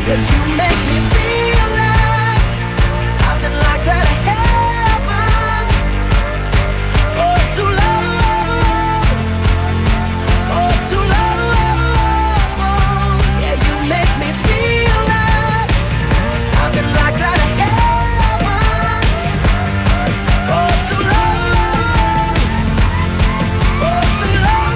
'cause you make me feel like I've been locked out of heaven for too long, for too long. Yeah, you make me feel like I've been locked out of heaven for too long, for too long.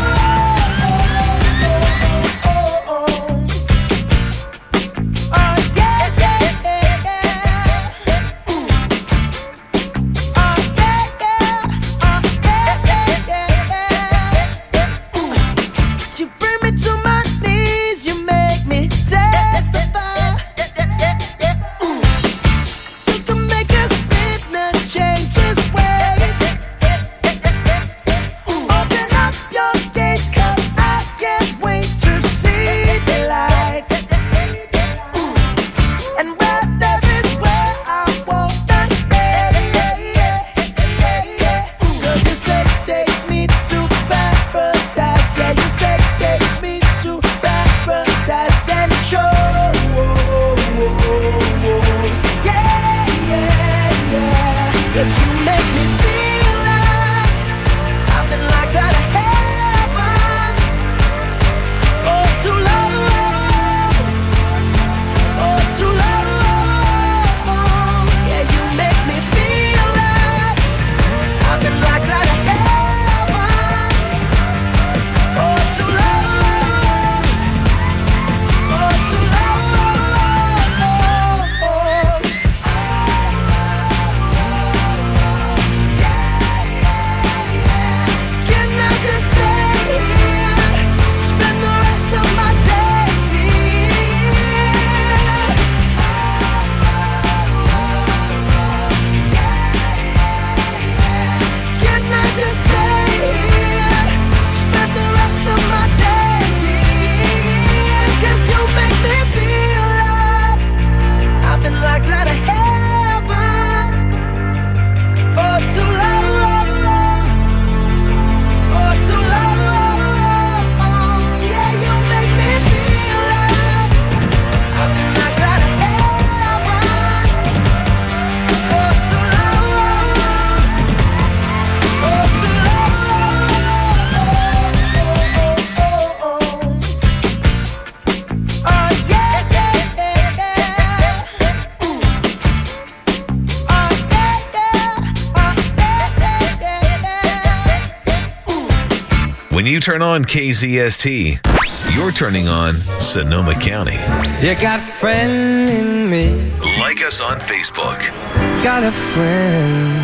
When you turn on KZST, you're turning on Sonoma County. You got a friend in me. Like us on Facebook. Got a friend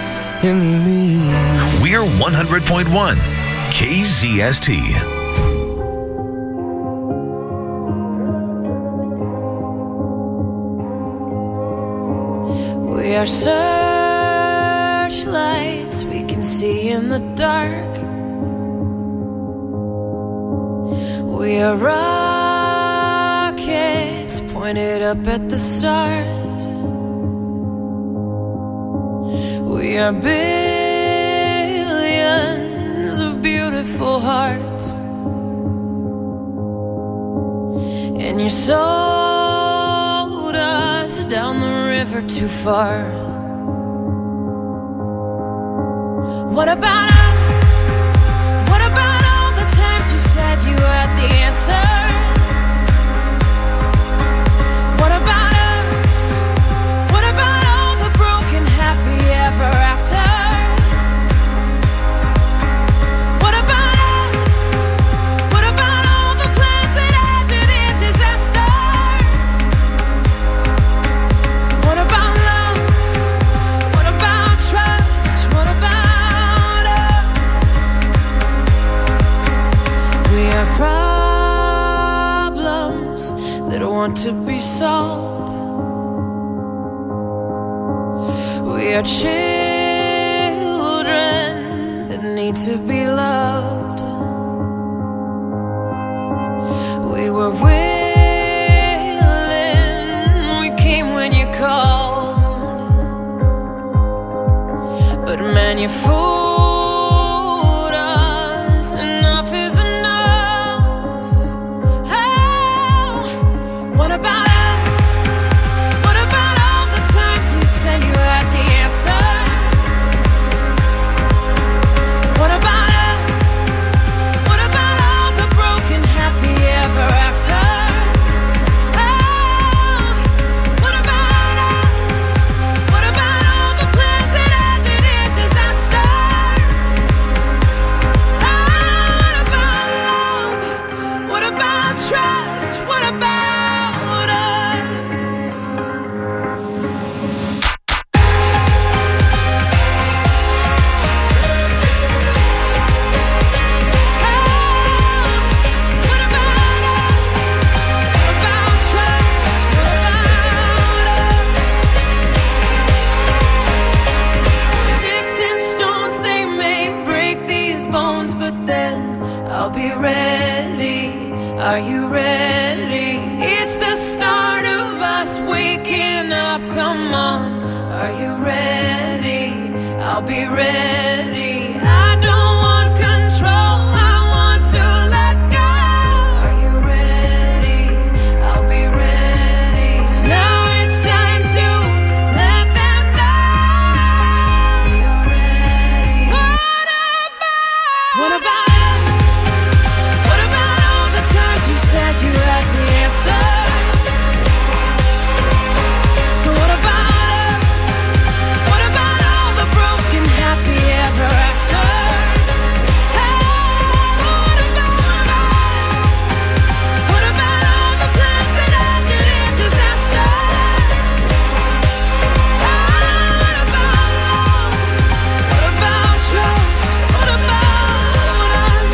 in me. We're 100.1 KZST. We are searchlights we can see in the dark. We are rockets pointed up at the stars. We are billions of beautiful hearts. And you sold us down the river too far. What about us? What about all the times you said you had the answers? What about us? What about all the broken happy ever afters? What about us? What about all the plans that ended in disaster? What about love? What about trust? What about us? We are problems that want to be solved. We are children that need to be loved. We were willing, we came when you called. But man, you fooled us. Enough is enough. Oh, what about come on, are you ready? I'll be ready. I don't want control, I want to let go. Are you ready? I'll be ready. 'Cause now it's time to let them know you're ready. What about us? What about all the times you said you had the answer? So what about us? What about all the broken happy ever afters? Hey, what about us? What about all the plans that ended in disaster? What about love? What about trust? What about us?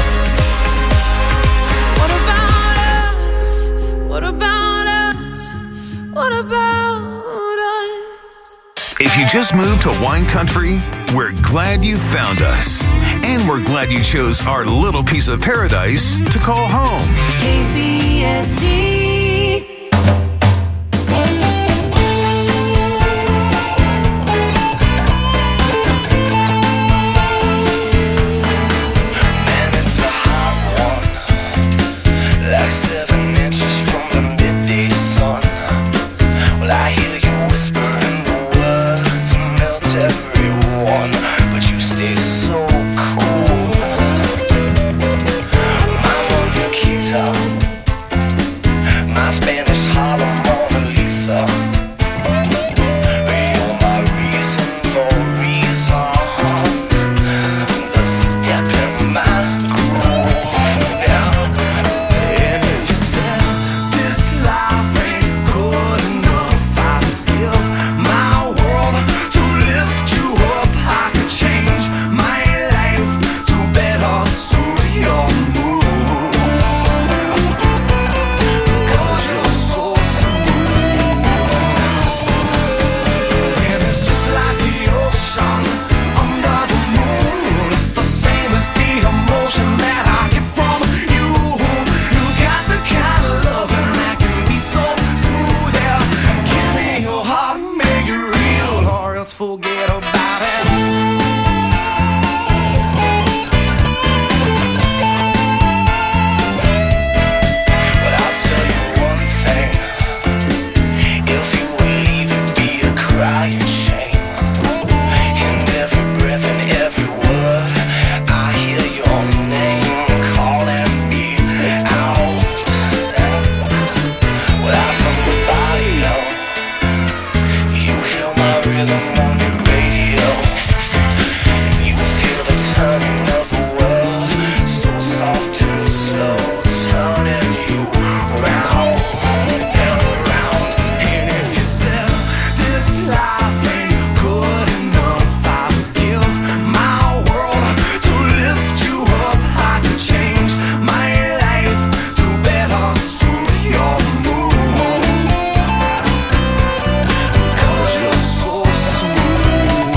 What about us? What about us? What about us? If you just moved to wine country, we're glad you found us. And we're glad you chose our little piece of paradise to call home. KZST. Man, it's a hot one, like 7 inches from the midday sun. Well, I hear you whispering the words to melt everyone, but you stay so cool. My Mona Lisa, my Spanish Harlem Mona Lisa. You're my reason for reason, the step in my groove. And if you said this life ain't good enough, I'd give my world to lift you up. I could change my life to better suit your mood, 'cause you're so smooth. And it's just like the ocean under the moon. It's the same as the emotion that I get from you. You got the kind of loving that can be so smooth. Yeah, give me your heart and make it real, or else forget about it. But I'll tell you one thing. If you would leave, it'd be a crying shame. In every breath and every word, I hear your name calling me out. Well, I'm from the barrio. You hear my rhythm on your radio. You feel the turning of the world, so soft and slow, turning you round and round. And if you said this life ain't good enough, I'd give my world to lift you up. I could change my life to better suit your mood, 'cause you're so smooth.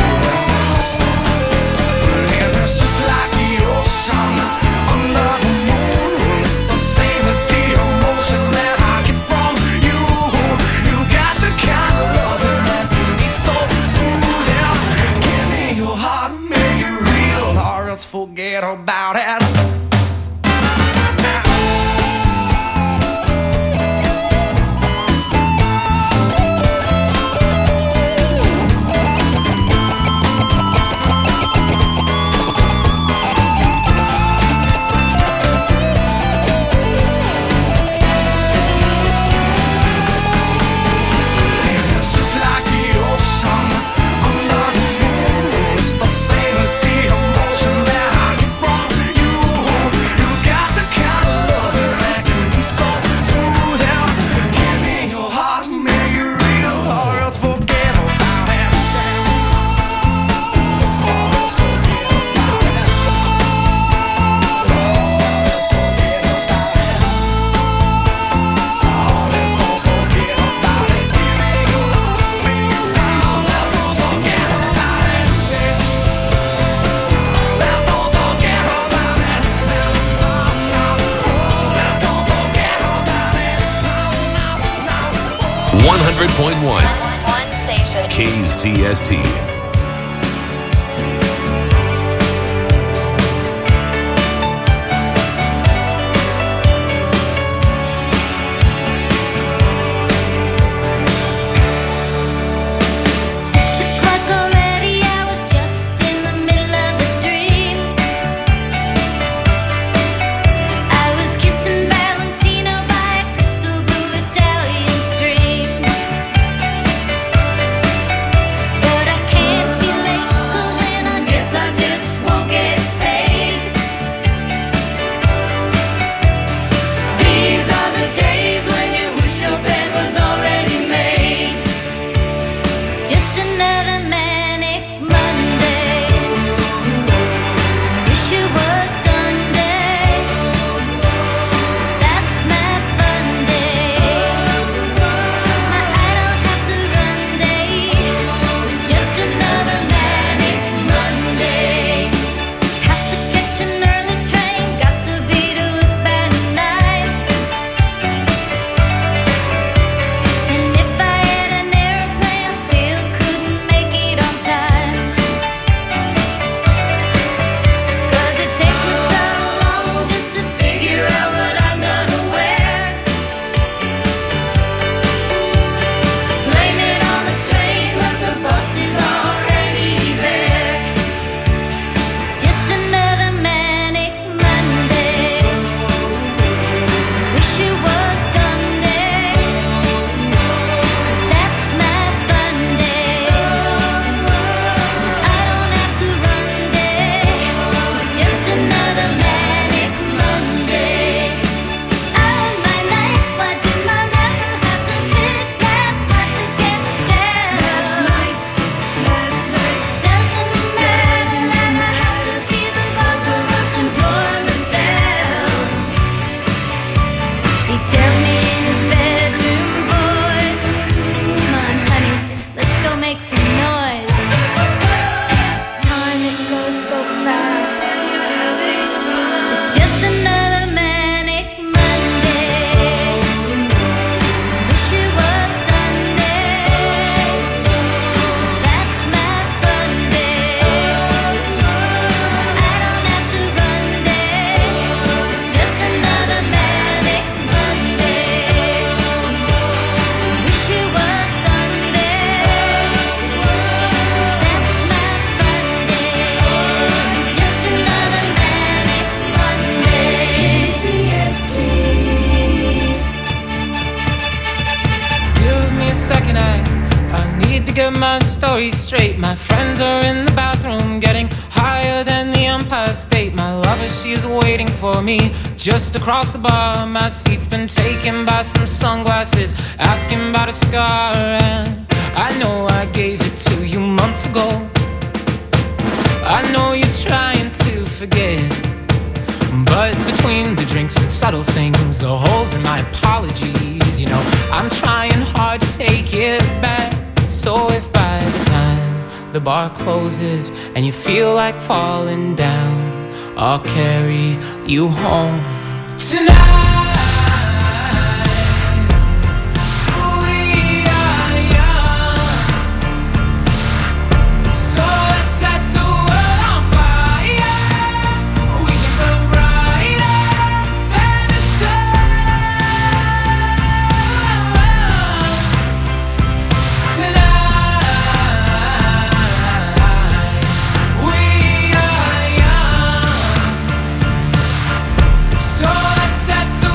And it's just like the ocean under the moon. It's the same as the emotion that I get from you. You got the kind of loving that can be so smooth. Yeah, give me your heart and make it real, or else forget about it. 100.1. One station. KZST. Straight. My friends are in the bathroom getting higher than the Empire State. My lover, she is waiting for me just across the bar. My seat's been taken by some sunglasses, asking about a scar. And I know I gave it to you months ago. I know you're trying to forget, but between the drinks and subtle things, the holes in my apologies, you know, I'm trying hard to take it back. So if by the time the bar closes and you feel like falling down, I'll carry you home tonight. Set the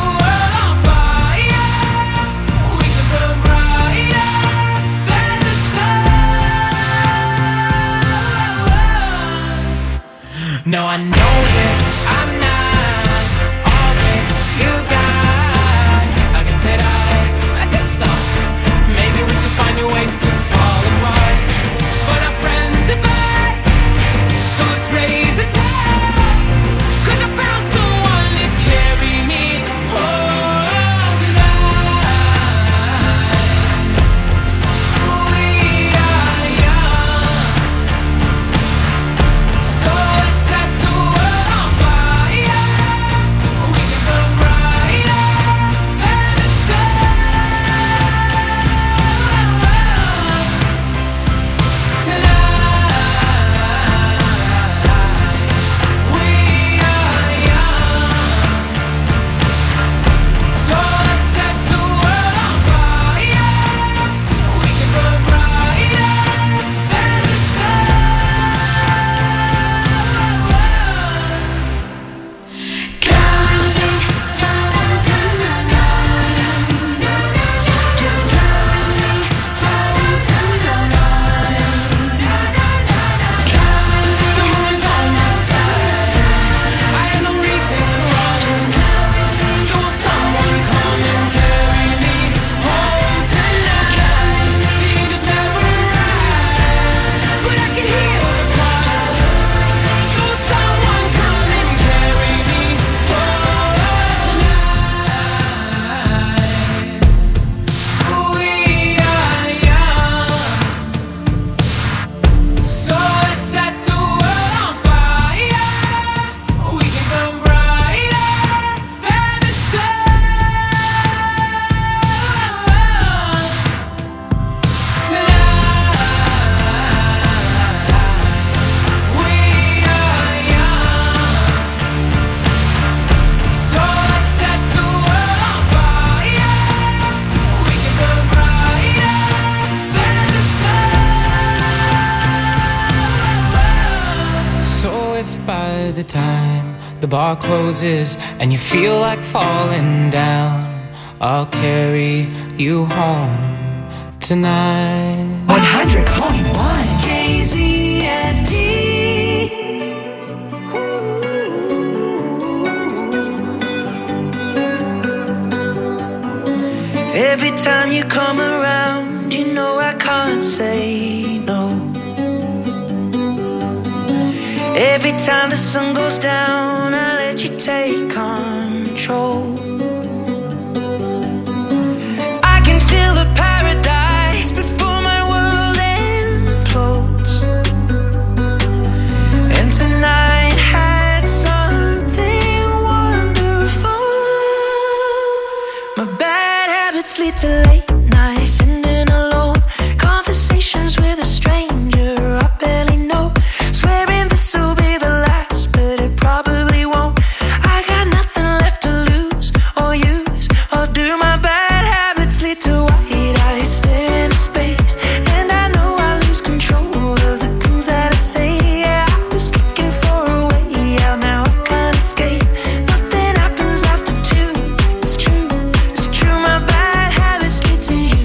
bar closes and you feel like falling down, I'll carry you home tonight. 100.1 KZST. Every time you come around, you know I can't say no. Every time the sun goes down, I let you take control. I can feel the paradise before my world implodes. And tonight had something wonderful. My bad habits lead to late nights, ending alone. Conversations with a stranger I barely know. Swearing this will be the last, but it probably won't. I got nothing left to lose or use or do. My bad habits lead to white eyes stare into space, and I know I lose control of the things that I say. Yeah, I was looking for a way out, now I can't escape. Nothing happens after two. It's true, it's true. My bad habits lead to you.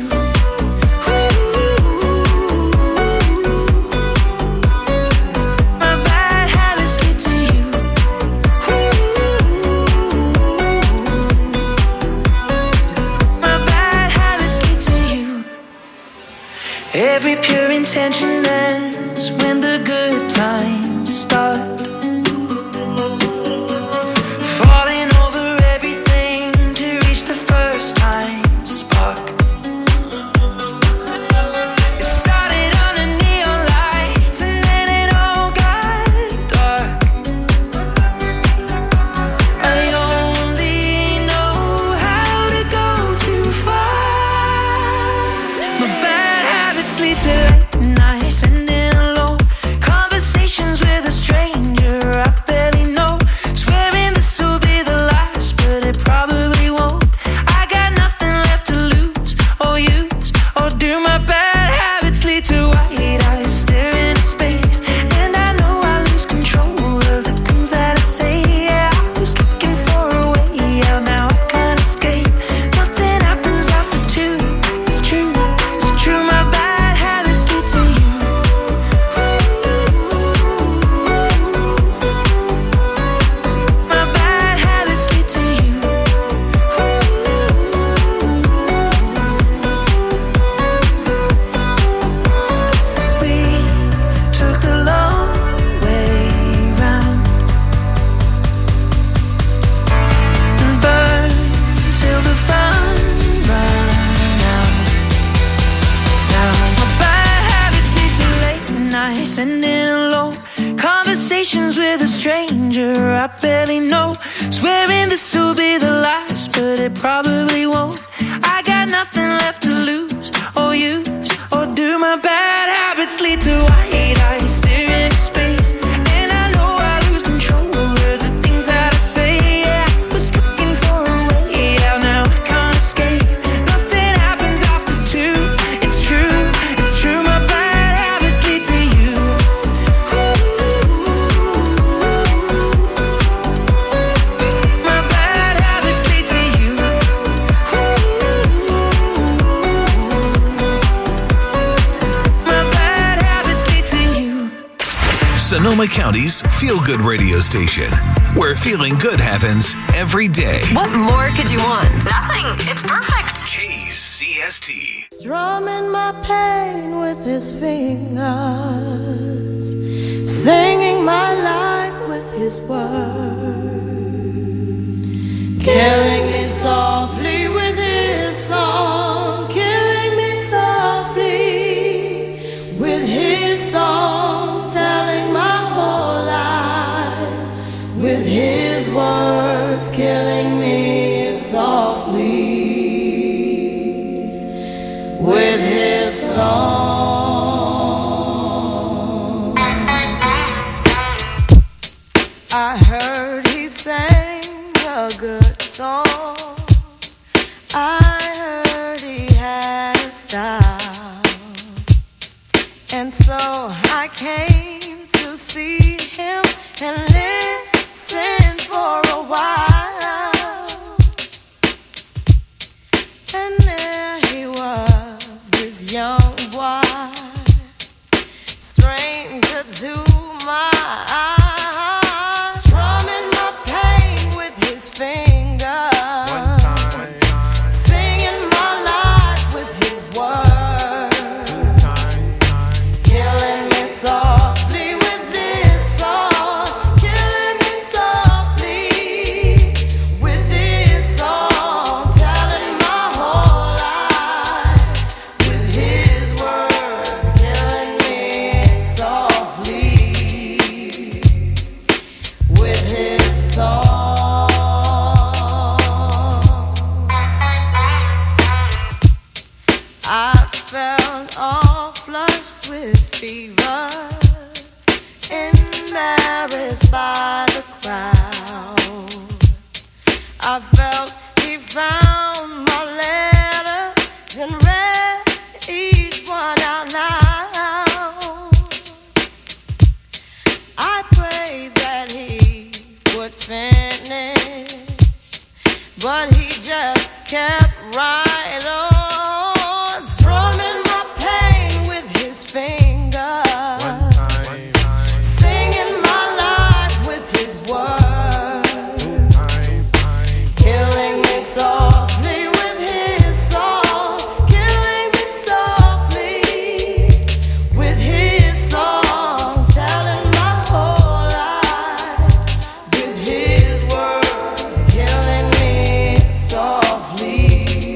My bad habits lead to you. My bad habits lead to you. Every pure intention ends when the good times start. Falling over everything to reach the first time spark. It started under neon lights and then it all got dark. I only know how to go too far. My bad habits lead to late nights, ending alone. Conversations with a stranger I barely know. Swearing this will be the last, but it probably won't. I got nothing left to lose or use or do. My bad habits lead to white eyes stare into space, and I know I lose control of the things that I say. Yeah, I was looking for a way out, now I can't escape. Nothing happens after two. It's true, it's true. My bad habits lead to you. My bad habits lead to you. We took the long way round and burned till the fun ran out. Now my bad habits lead to late nights, ending alone. Conversations with a stranger I barely know. Swearing this will be the last, but it probably won't. I got nothing left to lose or use or do. My bad habits lead to white eyes stare into space, and I know I lose control of the things that I say. Yeah, I was looking for a way out, now I can't escape. Nothing happens after two. It's true, it's true. My bad habits lead to you. My bad habits lead to you. My bad habits lead to you. Sonoma County's feel-good radio station, where feeling good happens every day. What more could you want? Nothing. It's perfect. KCST. Strumming my pain with his fingers, singing my life with his words, killing me softly with his song, killing me softly with his song, telling my whole life with his words, killing me softly with his song. I heard he sang a good song. I heard he had a style, and so I came to see him and listen for I felt all flushed with fever, embarrassed by the crowd. I felt he found my letters and read each one out loud. I prayed that he would finish, but he just kept right on, strumming my pain with his fingers, singing my life with his words, killing me softly with his song, killing me softly with his song, telling my whole life with his words, killing me softly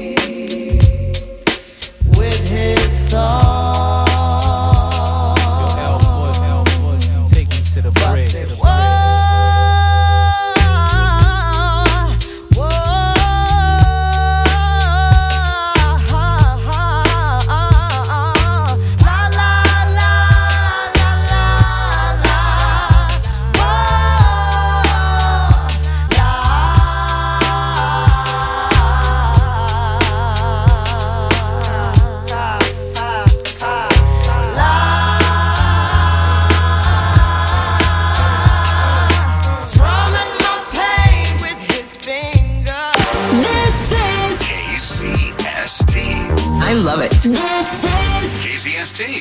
with his song. Take me to the bridge. Strumming my pain with his fingers. This is KZST. I love it. this is KZST.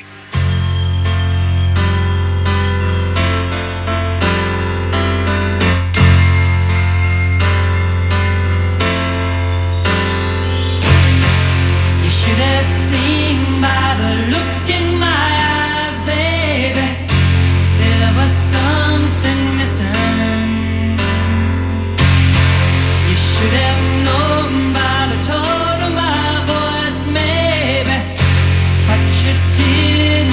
You should have seen by the look in my eyes, baby, there was something missing. You should have known by the tone of my voice, maybe, but you did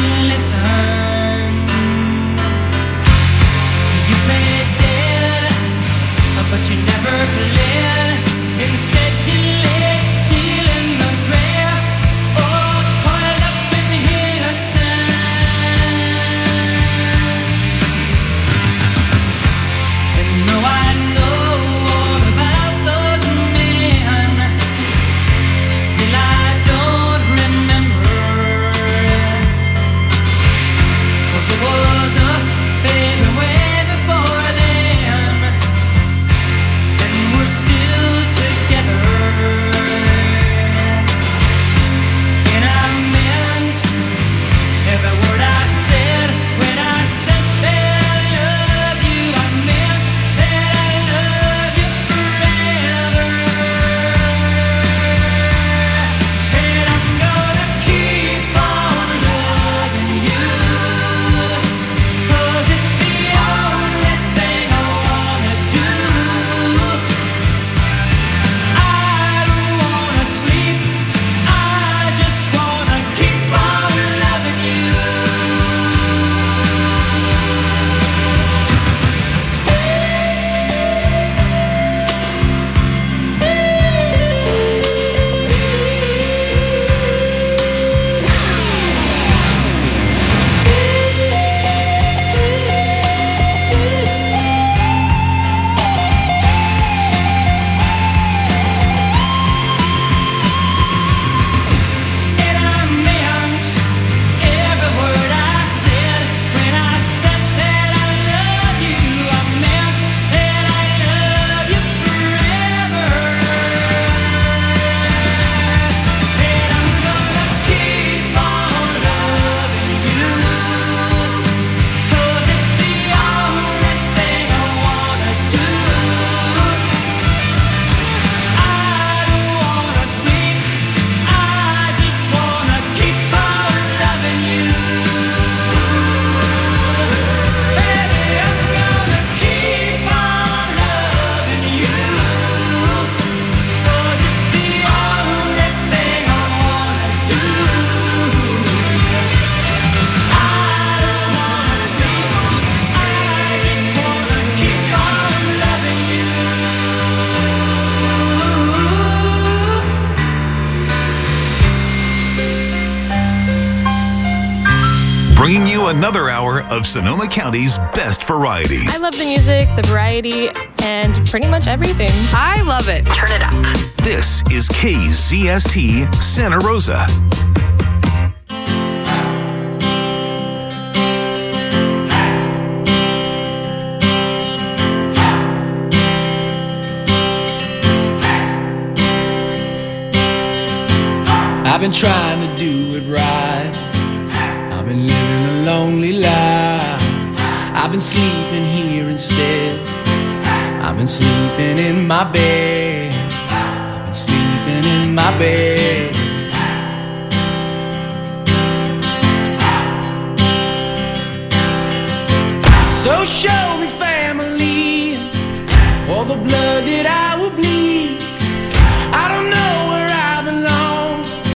bringing you another hour of Sonoma County's best variety. I love the music, the variety, and pretty much everything. I love it. Turn it up. This is KZST Santa Rosa. I've been trying to do it right. I've been living a lonely life. I've been sleeping here instead. I've been sleeping in my bed. I've been sleeping in my bed.